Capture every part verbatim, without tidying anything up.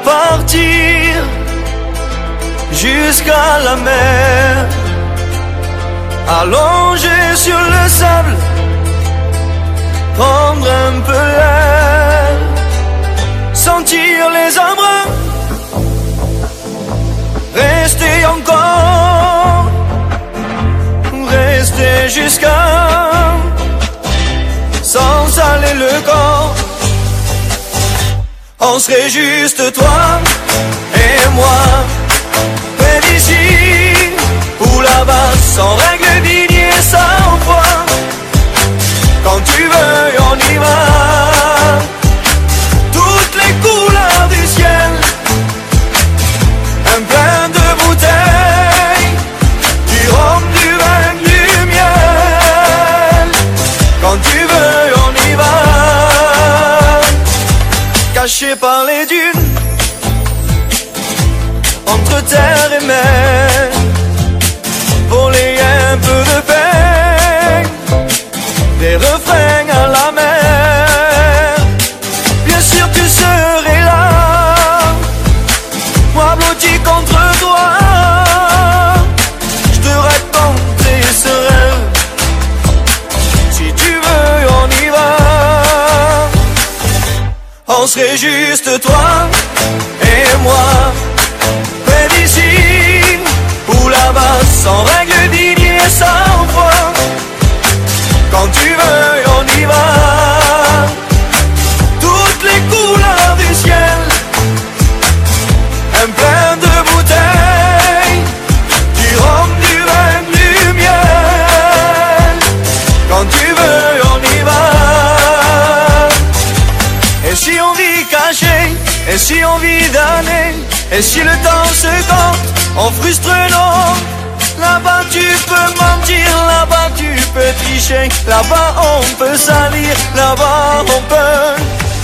partir jusqu'à la mer, allongé sur le sable, prendre un peu l'air, sentir les embruns, rester encore, rester jusqu'à, sans saler le corps. On serait juste toi et moi, près d'ici ou là-bas, sans règle digne et sans foi. Quand tu veux, on y va. Toutes les couleurs du ciel, un plein de bouteilles, du rhum, du vin, du miel. Quand tu veux, on y va. Caché par les dunes, entre terre et mer, voler un peu de paix, des refrains à la mer. Bien sûr tu serais là, moi blotti contre toi. Je te raconterai ce rêve, si tu veux on y va. On serait juste toi et moi, près d'ici ou là-bas, sans règle digne et sans foi. Quand tu veux, on y va. Toutes les couleurs du ciel, un plein de bouteilles, du rhum, du vin, du miel. Quand tu veux, on y va. Et si on vit caché, et si on vit damné, et si le temps se compte, on frustre non. Là-bas tu peux mentir, là-bas tu peux tricher, là-bas on peut salir, là-bas on peut.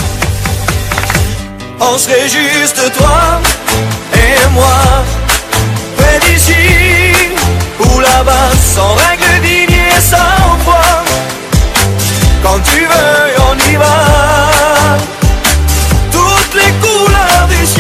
On serait juste toi et moi, près d'ici ou là-bas, sans règle digne et sans foi. Quand tu veux, on y va. Toutes les couleurs du ciel,